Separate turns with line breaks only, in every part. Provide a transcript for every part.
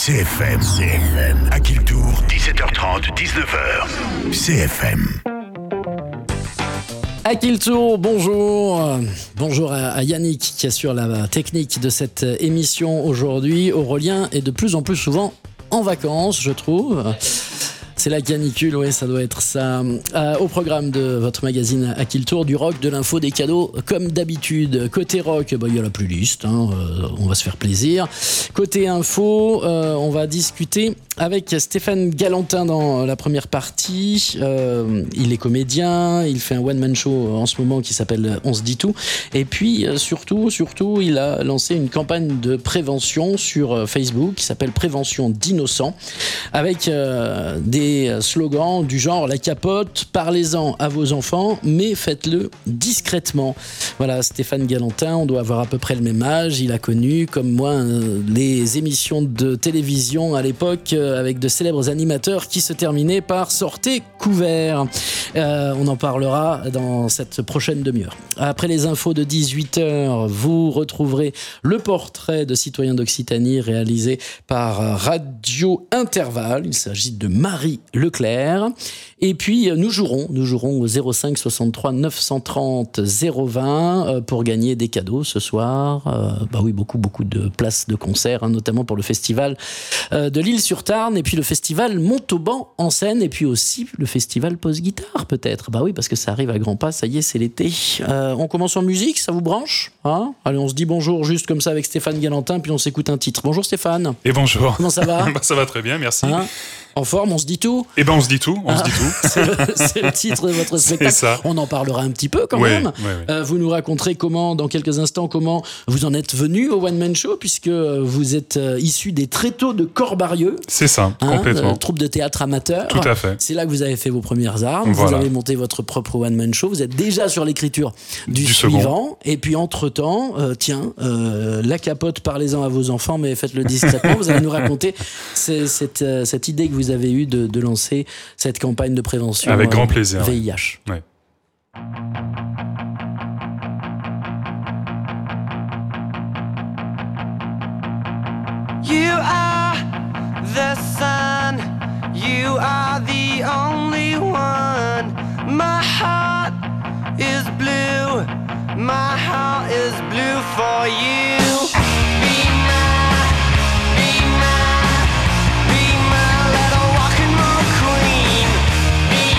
CFM. À Kiltour, 17h30, 19h. CFM.
À Kiltour, bonjour. Bonjour à Yannick qui assure la technique de cette émission aujourd'hui. Aurélien est de plus en plus souvent en vacances, je trouve. C'est la canicule, oui, ça doit être ça. Au programme de votre magazine À Kiltour, du rock, de l'info, des cadeaux, comme d'habitude. Côté rock, il y a la playlist, on va se faire plaisir. Côté info, on va discuter avec Stéphane Galantin dans la première partie. Il est comédien, il fait un one-man show en ce moment qui s'appelle On se dit tout. Et puis, surtout, il a lancé une campagne de prévention sur Facebook qui s'appelle Prévention d'innocents, avec des slogans du genre la capote, parlez-en à vos enfants, mais faites-le discrètement. Voilà, Stéphane Galantin, on doit avoir à peu près le même âge. Il a connu, comme moi, les émissions de télévision à l'époque avec de célèbres animateurs qui se terminaient par sortez couvert. On en parlera dans cette prochaine demi-heure. Après les infos de 18h, vous retrouverez le portrait de citoyen d'Occitanie réalisé par Radio Intervalle. Il s'agit de Marie Leclerc. Et puis, nous jouerons au 05 63 930 020 pour gagner des cadeaux ce soir. Beaucoup de places de concert, notamment pour le festival de l'Île-sur-Tarn et puis le festival Montauban en Seine et puis aussi le festival Pose-Guitare peut-être. Parce que ça arrive à grands pas, ça y est, c'est l'été. On commence en musique, ça vous branche ? Allez, on se dit bonjour juste comme ça avec Stéphane Galantin puis on s'écoute un titre. Bonjour Stéphane.
Et bonjour.
Comment ça va ?
Ça va très bien, merci.
En forme, on se dit tout ?
On se dit tout, se dit tout.
C'est le titre de votre spectacle.
C'est ça.
On en parlera un petit peu quand même.
Oui.
Vous nous raconterez dans quelques instants, comment vous en êtes venu au One Man Show, puisque vous êtes issu des Tréteaux de Corbarieux.
C'est ça, complètement.
Troupe de théâtre amateur.
Tout à fait.
C'est là que vous avez fait vos premières armes.
Voilà.
Vous avez monté votre propre One Man Show. Vous êtes déjà sur l'écriture du suivant.
Second.
Et puis entre-temps, la capote, parlez-en à vos enfants, mais faites-le discrètement. Vous allez nous raconter cette idée que vous avez eue de lancer cette campagne de prévention.
Avec grand plaisir.
VIH.
Ouais.
You are the sun, you are the only one. My heart is blue, my heart is blue for you. Be my little rock and roll queen. Be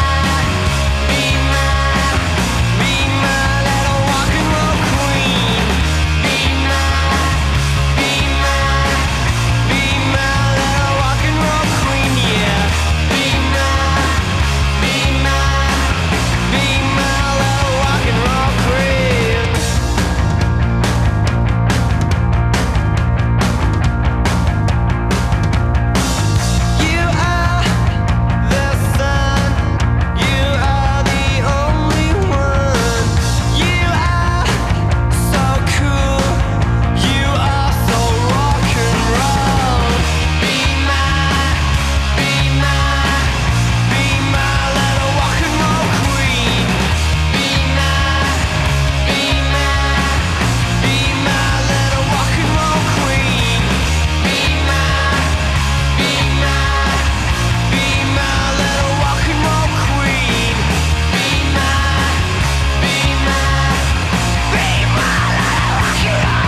my little rock and roll queen. Be my little rock and roll queen, yeah. Be my little rock and roll queen. You are the sun, you are the only one. You are so cool, you are so rock and roll. Be my little rock and roll queen. Be my little rock and roll queen. Be my little rock and roll queen. Be my little rock and roll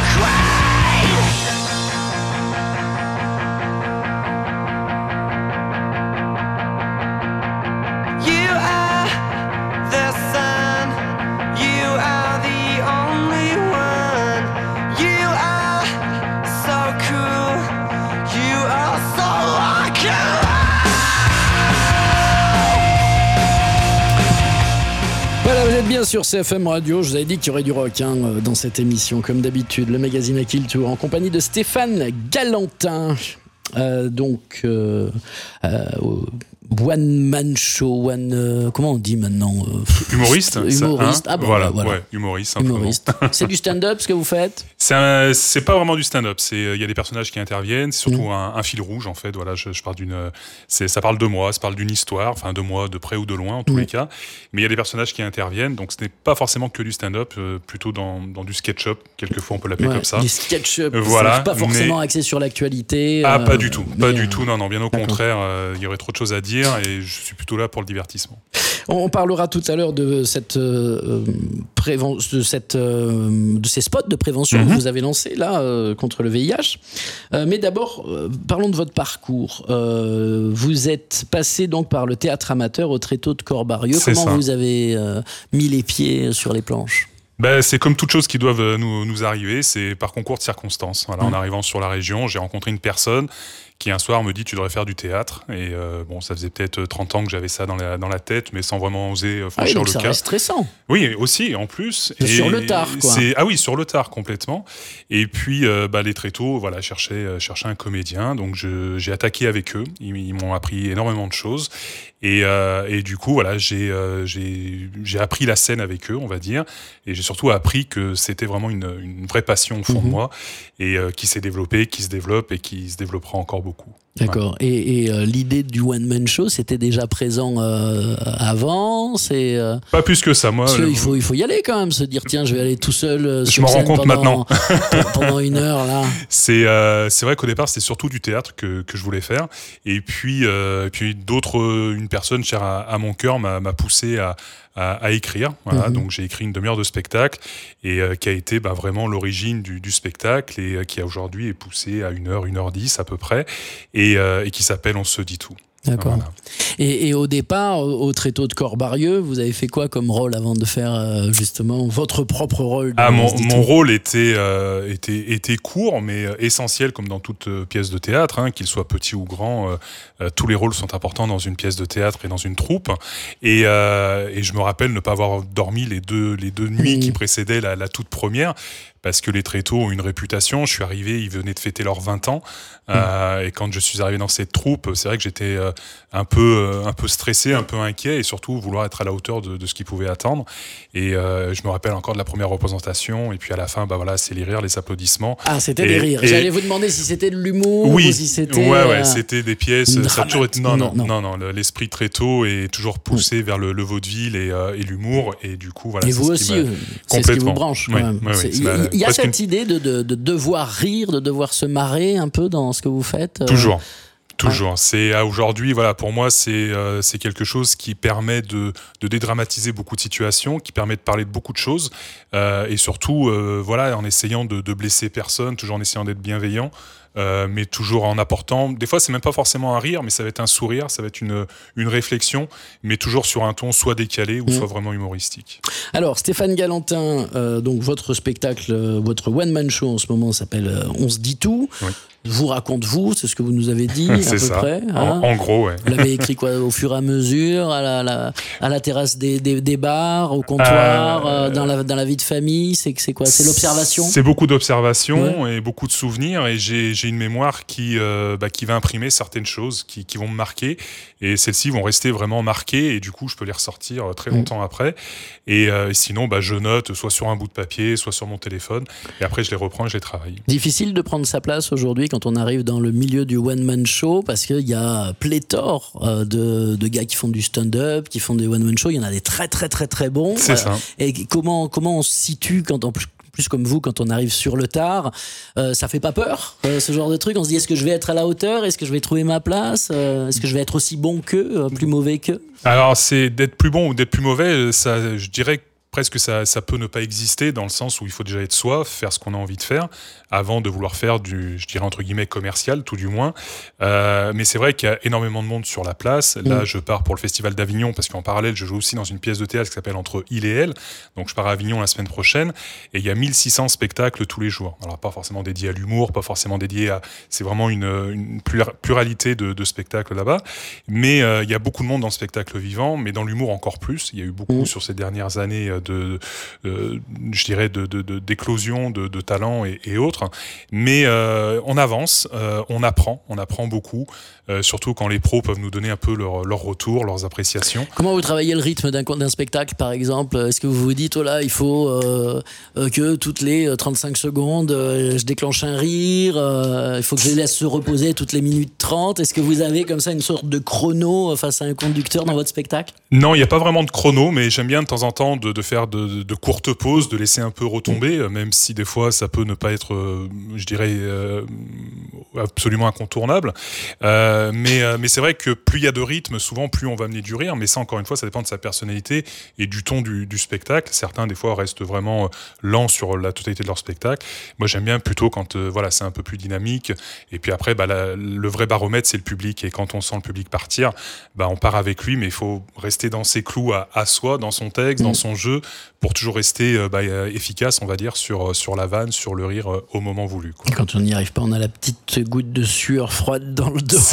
queen. You are the sun, you are the only one. You are so cool, you are so rock and roll.
Voilà, vous êtes bien sur CFM Radio. Je vous avais dit qu'il y aurait du rock dans cette émission, comme d'habitude. Le magazine À Kiltour, en compagnie de Stéphane Galantin. one-man show, comment on dit maintenant
Humoriste.
Humoriste.
Ah bon, voilà. Ouais, humoriste. Simplement.
Humoriste. C'est du stand-up ce que vous faites?
C'est pas vraiment du stand-up. Il y a des personnages qui interviennent. C'est surtout un fil rouge en fait. Voilà, je parle ça parle de moi, ça parle d'une histoire, enfin de moi, de près ou de loin en tous les cas. Mais il y a des personnages qui interviennent. Donc ce n'est pas forcément que du stand-up, plutôt dans du sketch-up. Quelquefois on peut l'appeler comme ça.
Du sketch-up.
Voilà.
C'est pas forcément axé sur l'actualité.
Ah, pas du tout. Pas du tout. Non, bien au contraire. Il y aurait trop de choses à dire. Et je suis plutôt là pour le divertissement.
On parlera tout à l'heure de ces spots de prévention que vous avez lancés là contre le VIH. Mais d'abord, parlons de votre parcours. Vous êtes passé donc par le théâtre amateur au Tréteau de Corps-Barrieux. Comment vous avez mis les pieds sur les planches?
C'est comme toutes choses qui doivent nous arriver, c'est par concours de circonstances. Voilà, en arrivant sur la région, j'ai rencontré une personne qui un soir me dit tu devrais faire du théâtre. Et ça faisait peut-être 30 ans que j'avais ça dans la tête, mais sans vraiment oser franchir le cap.
Ça reste stressant.
Oui, aussi, en plus.
Sur le tard, quoi.
Oui, sur le tard, complètement. Et puis, les Tréteaux, voilà, cherchaient un comédien. Donc, j'ai attaqué avec eux. Ils m'ont appris énormément de choses. Et du coup, voilà, j'ai appris la scène avec eux, on va dire. Et j'ai surtout appris que c'était vraiment une vraie passion au fond de moi. Et qui s'est développée, qui se développe et qui se développera encore beaucoup.
D'accord. Ouais. Et l'idée du one-man show, c'était déjà présent avant?
Pas plus que ça, moi.
Parce qu'il faut y aller quand même, se dire tiens, je vais aller tout seul.
Je m'en rends compte maintenant.
Pendant une heure, là.
C'est vrai qu'au départ, c'était surtout du théâtre que je voulais faire. Et puis une personne chère à mon cœur m'a poussé à écrire. Voilà, donc j'ai écrit une demi-heure de spectacle et qui a été vraiment l'origine du spectacle et qui a aujourd'hui est poussé à 1h10 à peu près et qui s'appelle On se dit tout.
D'accord. Voilà. Et au départ, au Tréteau de Corps-Barrieux, vous avez fait quoi comme rôle avant de faire justement votre propre rôle?
Mon rôle était court, mais essentiel comme dans toute pièce de théâtre, qu'il soit petit ou grand. Tous les rôles sont importants dans une pièce de théâtre et dans une troupe. Et je me rappelle ne pas avoir dormi les deux nuits qui précédaient la toute première. Parce que les Tréteaux ont une réputation. Je suis arrivé, ils venaient de fêter leurs 20 ans. Et quand je suis arrivé dans cette troupe, c'est vrai que j'étais un peu stressé, un peu inquiet, et surtout vouloir être à la hauteur de ce qu'ils pouvaient attendre. Et je me rappelle encore de la première représentation. Et puis à la fin, c'est les rires, les applaudissements.
Ah, c'était des rires. J'allais vous demander si c'était de l'humour ou si c'était...
Ouais, c'était des pièces. Ça a toujours été... Non. L'esprit Tréteau est toujours poussé vers le vaudeville et l'humour. Et du coup, voilà.
Et vous aussi, c'est ce qui vous branche quand même. Il y a cette idée de devoir rire, de devoir se marrer un peu dans ce que vous faites.
Toujours. C'est aujourd'hui, voilà, pour moi, c'est quelque chose qui permet de dédramatiser beaucoup de situations, qui permet de parler de beaucoup de choses, et surtout, en essayant de blesser personne, toujours en essayant d'être bienveillant. Mais toujours en apportant, des fois c'est même pas forcément un rire, mais ça va être un sourire, ça va être une réflexion, mais toujours sur un ton soit décalé ou soit vraiment humoristique.
Alors Stéphane Galantin, donc votre spectacle, votre one-man show en ce moment s'appelle On se dit tout. Oui. Vous raconte c'est ce que vous nous avez dit à peu près.
En gros, ouais.
Vous l'avez écrit quoi, au fur et à mesure, à la terrasse des bars, au comptoir, dans la vie de famille, c'est quoi? C'est l'observation? C'est
beaucoup d'observation et beaucoup de souvenirs, et j'ai une mémoire qui va imprimer certaines choses qui vont me marquer, et celles-ci vont rester vraiment marquées, et du coup je peux les ressortir très longtemps après, et sinon je note soit sur un bout de papier, soit sur mon téléphone, et après je les reprends et je les travaille.
Difficile de prendre sa place aujourd'hui quand on arrive dans le milieu du one-man show, parce qu'il y a pléthore de gars qui font du stand-up, qui font des one-man shows, il y en a des très très très très bons.
C'est ça.
Et comment on se situe quand, en plus comme vous, quand on arrive sur le tard, ça fait pas peur, ce genre de truc? On se dit, est-ce que je vais être à la hauteur? Est-ce que je vais trouver ma place? Est-ce que je vais être aussi bon qu'eux, plus mauvais qu'eux? Alors, c'est d'être plus bon ou d'être plus mauvais, ça, je dirais presque ça peut ne pas exister, dans le sens où il faut déjà être soi, faire ce qu'on a envie de faire, avant de vouloir faire du, je dirais entre guillemets, commercial, tout du moins. Mais c'est vrai qu'il y a énormément de monde sur la place. Là, je pars pour le Festival d'Avignon, parce qu'en parallèle, je joue aussi dans une pièce de théâtre qui s'appelle Entre il et elle. Donc, je pars à Avignon la semaine prochaine, et il y a 1600 spectacles tous les jours. Alors, pas forcément dédiés à l'humour, pas forcément dédiés à... C'est vraiment une pluralité de spectacles là-bas. Mais il y a beaucoup de monde dans le spectacle vivant, mais dans l'humour encore plus. Il y a eu beaucoup sur ces dernières années je dirais d'éclosion de talents et autres.
autres. Mais on avance, on apprend beaucoup, surtout quand les pros peuvent nous donner un peu leur retour, leurs appréciations.
Comment vous travaillez le rythme d'un spectacle, par exemple ? Est-ce que vous vous dites, oh là, il faut que toutes les 35 secondes, je déclenche un rire, il faut que je les laisse se reposer toutes les minutes 30 ? Est-ce que vous avez comme ça une sorte de chrono face à un conducteur dans votre spectacle ?
Non, il n'y a pas vraiment de chrono, mais j'aime bien de temps en temps de faire de courtes pauses, de laisser un peu retomber, même si des fois ça peut ne pas être, je dirais, absolument incontournable. Mais c'est vrai que plus il y a de rythme, souvent plus on va amener du rire, mais ça encore une fois ça dépend de sa personnalité et du ton du spectacle. Certains des fois restent vraiment lents sur la totalité de leur spectacle. Moi j'aime bien plutôt quand c'est un peu plus dynamique, et puis après le vrai baromètre c'est le public, et quand on sent le public partir, on part avec lui, mais il faut rester dans ses clous à soi, dans son texte, dans son jeu, pour toujours rester efficace, on va dire, sur la vanne, sur le rire au moment voulu, quoi.
Et quand on n'y arrive pas, on a la petite goutte de sueur froide dans le dos.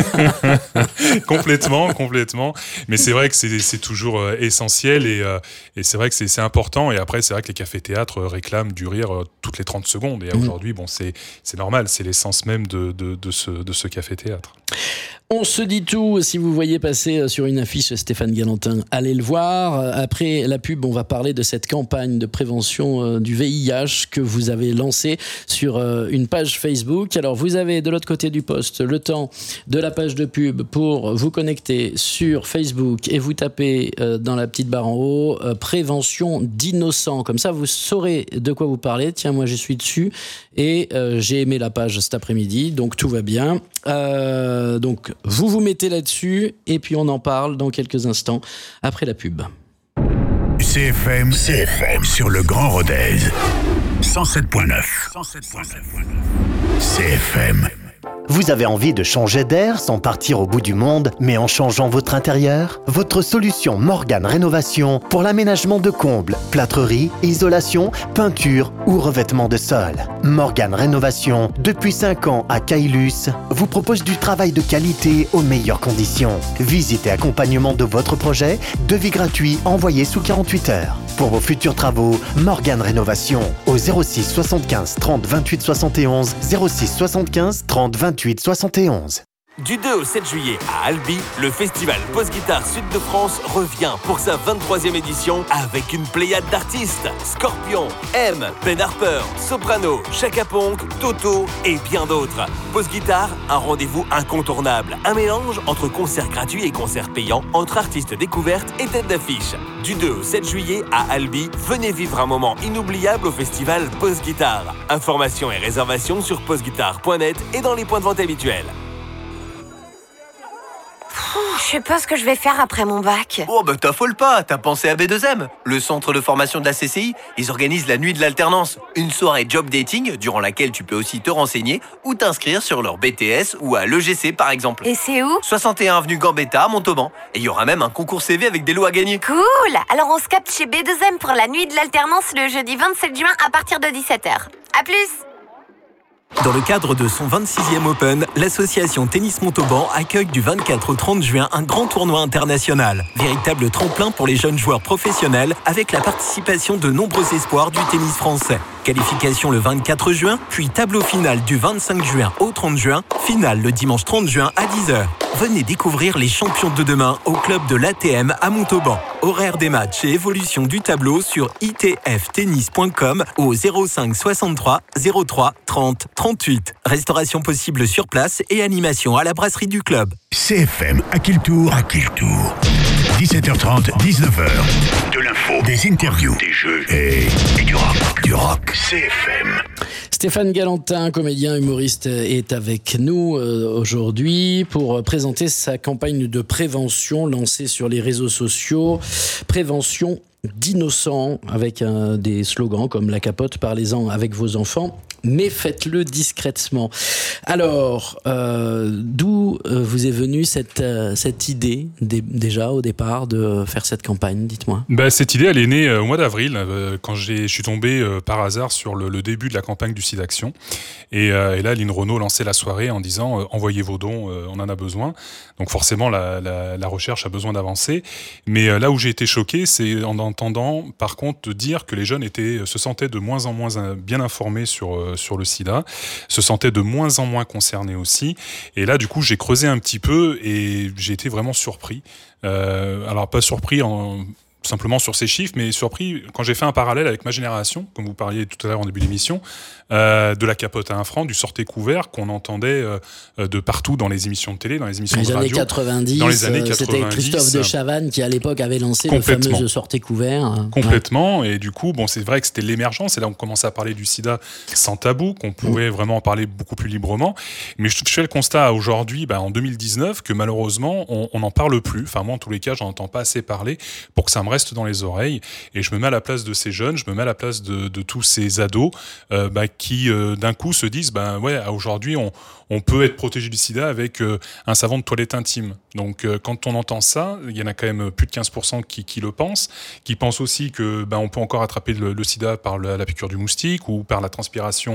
Complètement. Mais c'est vrai que c'est toujours essentiel, et c'est vrai que c'est important. Et après, c'est vrai que les cafés-théâtres réclament du rire toutes les 30 secondes. Et aujourd'hui, c'est normal, c'est l'essence même de ce café-théâtre.
On se dit tout, si vous voyez passer sur une affiche Stéphane Galantin, allez le voir. Après la pub, on va parler de cette campagne de prévention du VIH que vous avez lancée sur une page Facebook. Alors vous avez de l'autre côté du poste le temps de la page de pub pour vous connecter sur Facebook et vous tapez dans la petite barre en haut prévention d'innocents. Comme ça, vous saurez de quoi vous parlez. Tiens, moi je suis dessus et j'ai aimé la page cet après-midi, donc tout va bien. Donc vous mettez là-dessus et puis on en parle dans quelques instants après la pub.
CFM sur le Grand Rodez 107.9. CFM.
Vous avez envie de changer d'air sans partir au bout du monde, mais en changeant votre intérieur ? Votre solution Morgan Rénovation pour l'aménagement de combles, plâtrerie, isolation, peinture ou revêtement de sol. Morgan Rénovation, depuis 5 ans à Caylus, vous propose du travail de qualité aux meilleures conditions. Visite et accompagnement de votre projet, devis gratuit envoyé sous 48 heures. Pour vos futurs travaux, Morgan Rénovation au 06 75 30 28 71, 06 75 30 28 71.
Du 2 au 7 juillet à Albi, le festival Post-Guitare Sud de France revient pour sa 23e édition avec une pléiade d'artistes. Scorpion, M, Ben Harper, Soprano, Chaka Ponk, Toto et bien d'autres. Post-Guitare, un rendez-vous incontournable. Un mélange entre concerts gratuits et concerts payants, entre artistes découvertes et têtes d'affiche. Du 2 au 7 juillet à Albi, venez vivre un moment inoubliable au festival Post-Guitare. Informations et réservations sur postguitare.net et dans les points de vente habituels.
Je sais pas ce que je vais faire après mon bac.
Oh bah t'affole pas, t'as pensé à B2M. Le centre de formation de la CCI, ils organisent la nuit de l'alternance. Une soirée job dating, durant laquelle tu peux aussi te renseigner ou t'inscrire sur leur BTS ou à l'EGC par exemple.
Et c'est où ?
61 avenue Gambetta à Montauban. Et il y aura même un concours CV avec des lots à gagner.
Cool. Alors on se capte chez B2M pour la nuit de l'alternance le jeudi 27 juin à partir de 17h. À plus.
Dans le cadre de son 26e Open, l'association Tennis Montauban accueille du 24 au 30 juin un grand tournoi international. Véritable tremplin pour les jeunes joueurs professionnels avec la participation de nombreux espoirs du tennis français. Qualification le 24 juin, puis tableau final du 25 juin au 30 juin, finale le dimanche 30 juin à 10h. Venez découvrir les champions de demain au club de l'ATM à Montauban. Horaire des matchs et évolution du tableau sur itftennis.com au 05 63 03 30 38. Restauration possible sur place et animation à la brasserie du club.
CFM à quel tour 17h30, 19h. De l'info, des interviews, des jeux et du rock. Du rock. CFM.
Stéphane Galantin, comédien humoriste, est avec nous aujourd'hui pour présenter sa campagne de prévention lancée sur les réseaux sociaux. Prévention d'innocents, avec des slogans comme la capote, parlez-en avec vos enfants, mais faites-le discrètement. Alors, d'où vous est venue cette idée, déjà au départ, de faire cette campagne, dites-moi?
Cette idée, elle est née au mois d'avril, quand je suis tombé par hasard sur le début de la campagne campagne du SIDAction. Et là, Lynn Renaud lançait la soirée en disant envoyez vos dons, on en a besoin. Donc forcément, la recherche a besoin d'avancer. Mais là où j'ai été choqué, c'est en entendant par contre dire que les jeunes se sentaient de moins en moins bien informés sur le sida, se sentaient de moins en moins concernés aussi. Et là, du coup, j'ai creusé un petit peu et j'ai été vraiment surpris. Alors pas surpris simplement sur ces chiffres, mais surpris quand j'ai fait un parallèle avec ma génération, comme vous parliez tout à l'heure en début d'émission, de la capote à 1 franc, du sortez couvert qu'on entendait de partout dans les émissions de télé, dans les émissions de radio.
Dans les années 90, c'était Christophe de Chavannes qui à l'époque avait lancé le fameux sortez couvert.
Complètement, et du coup, bon, c'est vrai que c'était l'émergence, et là on commençait à parler du sida sans tabou, qu'on pouvait vraiment en parler beaucoup plus librement, mais je fais le constat aujourd'hui, en 2019, que malheureusement, on n'en parle plus, enfin moi en tous les cas, j'en entends pas assez parler pour que ça me reste dans les oreilles, et je me mets à la place de ces jeunes, je me mets à la place de tous ces ados qui d'un coup se disent aujourd'hui on peut être protégé du sida avec un savon de toilette intime. Donc quand on entend ça, il y en a quand même plus de 15% qui le pensent, qui pensent aussi que on peut encore attraper le sida par la piqûre du moustique ou par la transpiration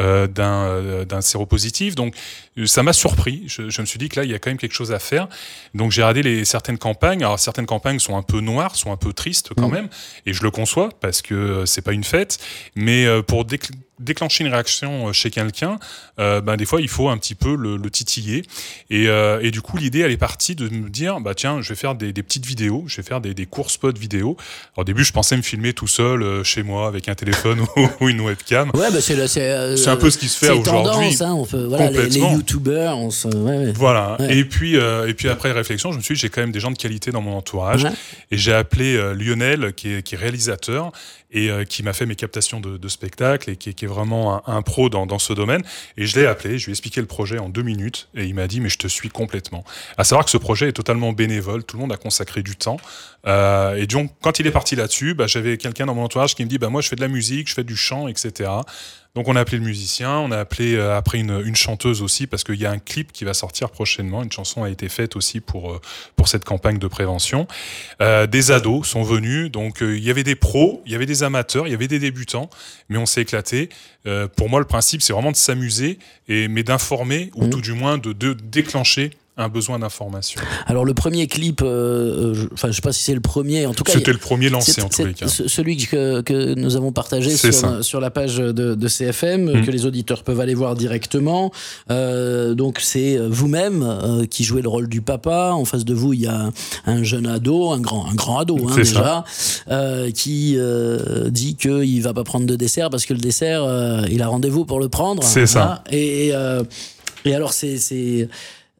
d'un séropositif. Donc ça m'a surpris. Je me suis dit que là il y a quand même quelque chose à faire. Donc j'ai regardé certaines campagnes. Alors certaines campagnes sont un peu noires, sont un peu tristes quand même, et je le conçois parce que c'est pas une fête. Mais pour déclencher une réaction chez quelqu'un, des fois il faut un petit peu le titiller, et du coup l'idée elle est partie de me dire tiens, je vais faire des petites vidéos, je vais faire des courts spots vidéo. Alors, au début je pensais me filmer tout seul chez moi avec un téléphone ou une webcam. C'est un peu ce qui se fait aujourd'hui.
Tendance, les youtubeurs
voilà. Et puis après réflexion, je me suis dit j'ai quand même des gens de qualité dans mon entourage, et j'ai appelé Lionel qui est réalisateur et qui m'a fait mes captations de spectacles, et qui est vraiment un pro dans ce domaine. Et je l'ai appelé, je lui ai expliqué le projet en 2 minutes, et il m'a dit mais je te suis complètement. À savoir que ce projet est totalement bénévole, tout le monde a consacré du temps, et donc quand il est parti là-dessus, j'avais quelqu'un dans mon entourage qui me dit moi je fais de la musique, je fais du chant, etc. Donc on a appelé le musicien, on a appelé après une chanteuse aussi, parce qu'il y a un clip qui va sortir prochainement, une chanson a été faite aussi pour cette campagne de prévention. Des ados sont venus, donc il y avait des pros, il y avait des amateurs, il y avait des débutants, mais on s'est éclaté. Pour moi le principe c'est vraiment de s'amuser, mais d'informer, ou tout du moins de déclencher un besoin d'information.
Alors le premier clip, je sais pas si c'est le premier, en tout cas
c'était le premier lancé en tous les cas.
Celui que nous avons partagé sur la page de CFM, que les auditeurs peuvent aller voir directement. Donc c'est vous-même qui jouez le rôle du papa. En face de vous il y a un jeune ado, un grand ado déjà, qui dit qu'il va pas prendre de dessert parce que le dessert il a rendez-vous pour le prendre.
C'est ça.
Et alors c'est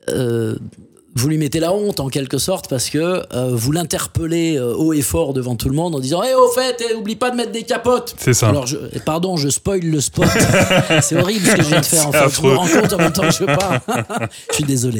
vous lui mettez la honte en quelque sorte, parce que vous l'interpellez haut et fort devant tout le monde en disant au fait, oublie pas de mettre des capotes.
C'est ça.
Alors je spoil le spot. C'est horrible ce que je viens de faire en fait. Je me rends compte en même temps que je parle. Je suis désolé.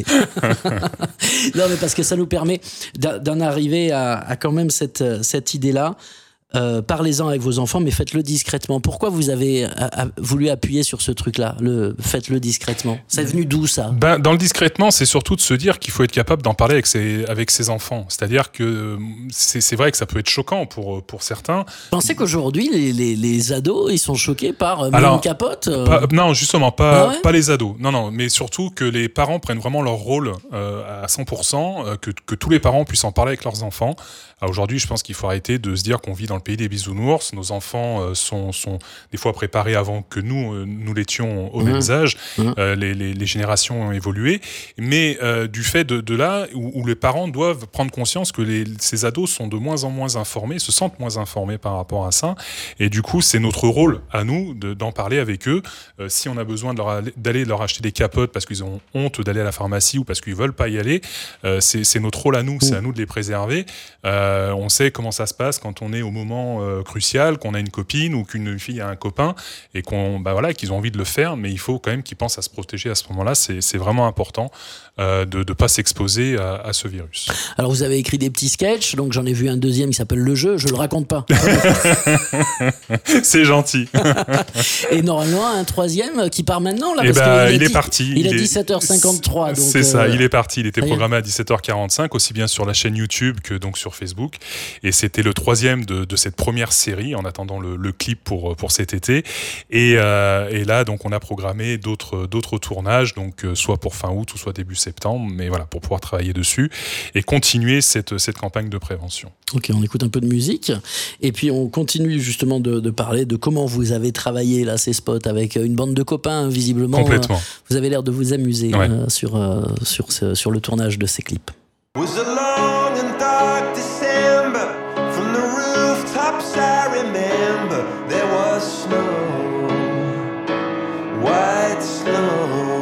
Non mais parce que ça nous permet d'en arriver à quand même cette idée-là. Parlez-en avec vos enfants, mais faites-le discrètement. Pourquoi vous avez voulu appuyer sur ce truc-là, faites-le discrètement? C'est venu d'où ça?
Dans le discrètement, c'est surtout de se dire qu'il faut être capable d'en parler avec ses enfants. C'est-à-dire que c'est vrai que ça peut être choquant pour certains.
Vous pensez qu'aujourd'hui, les ados, ils sont choqués par une capote
Non, justement, pas les ados. Non, mais surtout que les parents prennent vraiment leur rôle à 100%, que tous les parents puissent en parler avec leurs enfants. Aujourd'hui, je pense qu'il faut arrêter de se dire qu'on vit dans le pays des bisounours. Nos enfants sont des fois préparés avant que nous l'étions au même âge. Les générations ont évolué. Mais du fait de là où les parents doivent prendre conscience que ces ados sont de moins en moins informés, se sentent moins informés par rapport à ça. Et du coup, c'est notre rôle à nous d'en parler avec eux. Si on a besoin d'aller leur acheter des capotes parce qu'ils ont honte d'aller à la pharmacie ou parce qu'ils veulent pas y aller, c'est notre rôle à nous. C'est à nous de les préserver. On sait comment ça se passe quand on est au moment crucial, qu'on a une copine ou qu'une fille a un copain et qu'ils ont envie de le faire, mais il faut quand même qu'ils pensent à se protéger à ce moment-là. C'est vraiment important de ne pas s'exposer à ce virus.
Alors vous avez écrit des petits sketchs, donc j'en ai vu un deuxième qui s'appelle Le Jeu, je le raconte pas.
C'est gentil.
Et normalement un troisième qui part maintenant là,
il est parti.
Il est 17h53.
C'est ça, il est parti. Il était programmé à 17h45, aussi bien sur la chaîne YouTube que donc sur Facebook. Et c'était le troisième de cette première série en attendant le clip pour cet été. Et là, donc, on a programmé d'autres tournages, donc soit pour fin août ou soit début septembre, mais voilà, pour pouvoir travailler dessus et continuer cette campagne de prévention.
Ok, on écoute un peu de musique et puis on continue justement de parler de comment vous avez travaillé là ces spots avec une bande de copains visiblement.
Complètement.
Vous avez l'air de vous amuser
Ouais.
sur le tournage de ces clips.
Was a long and dark December. From the rooftops I remember there was snow, white snow.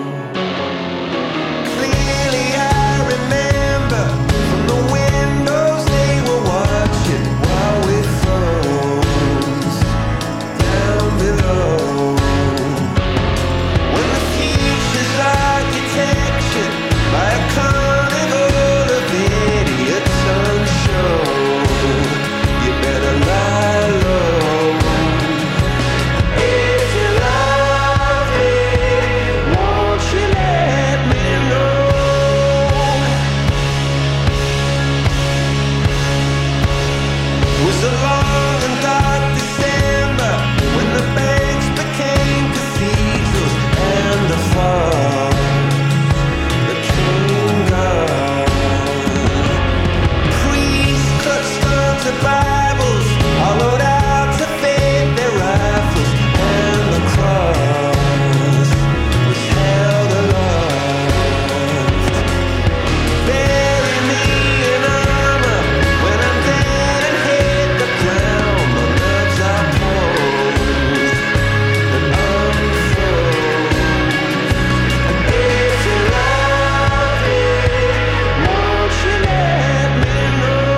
Clearly I remember from the windows they were watching while we froze down below. When the future's architecture by a carnival of idiots unshown, you better lie low. If you love me, won't you let me know? It was a long and dark December when the banks became cathedrals and the fog became gone. Priests clutched onto Bibles, hollowed out to fade their rifles, and the cross was held aloft. Bury me in armor when I'm dead and hit the ground. My nerves are posed and unfroze. And if you love me, won't you let me know?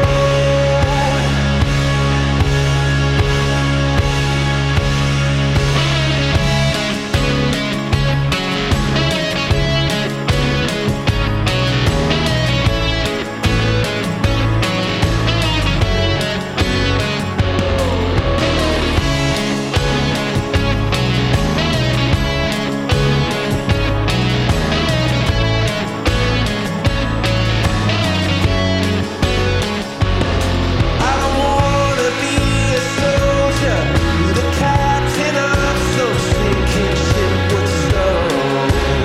I don't wanna be a soldier, be the captain of some sinking ship with snow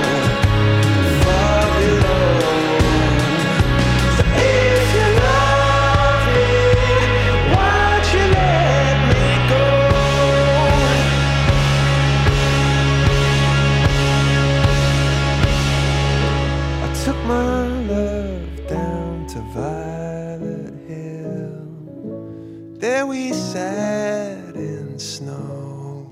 far below. So if you love me, why'd you let me go? I took my love down to Violet Hill. There we sat in snow.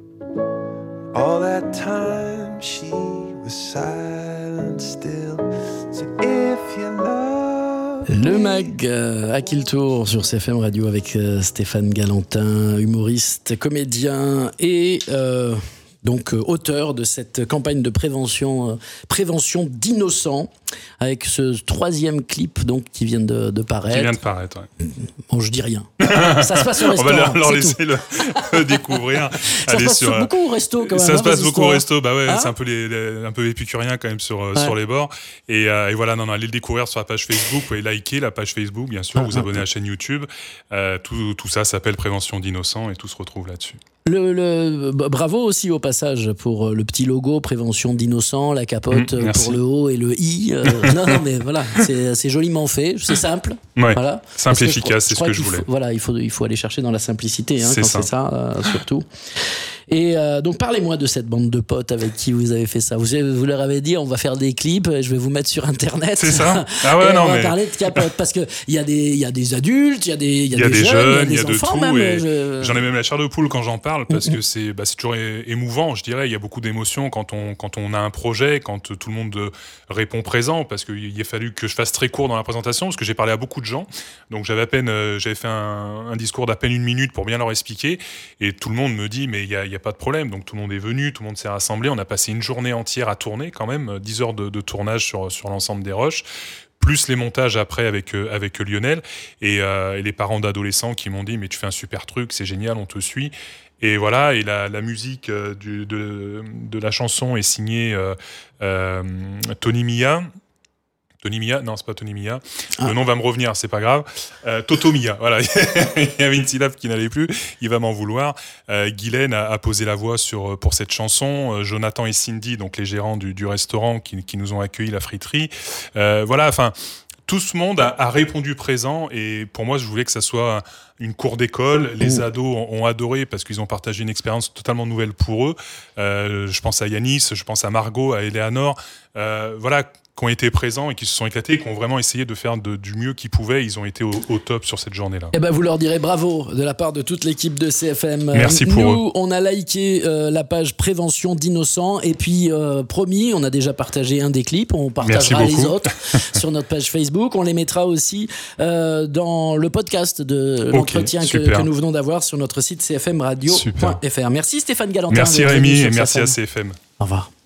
All that time she was silent still. So if you love
Le mag à Kill Tour sur CFM Radio avec Stéphane Galantin, humoriste, comédien et donc auteur de cette campagne de prévention d'innocents avec ce 3e clip donc qui vient de paraître.
Qui vient de paraître, ouais.
Bon, je dis rien. Ça se passe au
On
restaurant.
va leur
c'est
laisser le découvrir.
Ça se passe beaucoup au resto quand même.
Ça se passe
vos
beaucoup au
histoires.
resto, bah ouais,
Hein,
c'est un peu épicurien quand même sur les bords. Et voilà, non, allez le découvrir sur la page Facebook, vous pouvez liker la page Facebook, bien sûr, vous abonner à la chaîne YouTube. Tout ça s'appelle Prévention d'innocents et tout se retrouve là-dessus.
Bravo aussi au passage pour le petit logo Prévention d'innocents, la capote pour le O et le I. Non, mais voilà, c'est joliment fait, c'est simple.
Ouais,
voilà.
simple et efficace, c'est ce que je voulais.
Voilà, il faut aller chercher dans la simplicité,
C'est
quand
ça.
c'est ça, surtout. Et donc parlez-moi de cette bande de potes avec qui vous avez fait ça. Vous leur avez dit on va faire des clips, et je vais vous mettre sur internet.
C'est ça. Ah ouais,
et
non,
on va
mais
parler de capote parce que il y a des adultes, il y a des
il y a des jeunes, il y a de
enfants
tout.
même.
Et j'en ai même la chair de poule quand j'en parle parce que c'est toujours émouvant, je dirais. Il y a beaucoup d'émotions quand on a un projet, quand tout le monde répond présent, parce qu'il a fallu que je fasse très court dans la présentation parce que j'ai parlé à beaucoup de gens. Donc j'avais fait un discours d'à peine 1 minute pour bien leur expliquer et tout le monde me dit mais il y a pas de problème. Donc tout le monde est venu, tout le monde s'est rassemblé. On a passé une journée entière à tourner quand même, 10 heures de tournage sur l'ensemble des rushs. Plus les montages après avec Lionel et les parents d'adolescents qui m'ont dit mais tu fais un super truc, c'est génial, on te suit. Et voilà, et la musique de la chanson est signée Tony Mia, Tony Mia, non, c'est pas Tony Mia. Le nom va me revenir, c'est pas grave. Toto Mia, voilà. Il y avait une syllabe qui n'allait plus. Il va m'en vouloir. Guylaine a posé la voix pour cette chanson. Jonathan et Cindy, donc les gérants du restaurant qui nous ont accueillis, la friterie. Voilà, enfin, tout ce monde a répondu présent. Et pour moi, je voulais que ça soit une cour d'école. Les ados ont adoré parce qu'ils ont partagé une expérience totalement nouvelle pour eux. Je pense à Yanis, je pense à Margot, à Eleanor. Voilà, qui ont été présents et qui se sont éclatés, qui ont vraiment essayé de faire du mieux qu'ils pouvaient. Ils ont été au top sur cette journée-là.
Eh ben, vous leur direz bravo de la part de toute l'équipe de CFM.
Merci pour eux.
Nous, on a liké la page Prévention d'innocents et puis promis, on a déjà partagé un des clips, on partagera les autres sur notre page Facebook. On les mettra aussi dans le podcast de l'entretien que nous venons d'avoir sur notre site cfmradio.fr. Merci Stéphane Galantin.
Merci Rémi et merci à CFM.
Au revoir.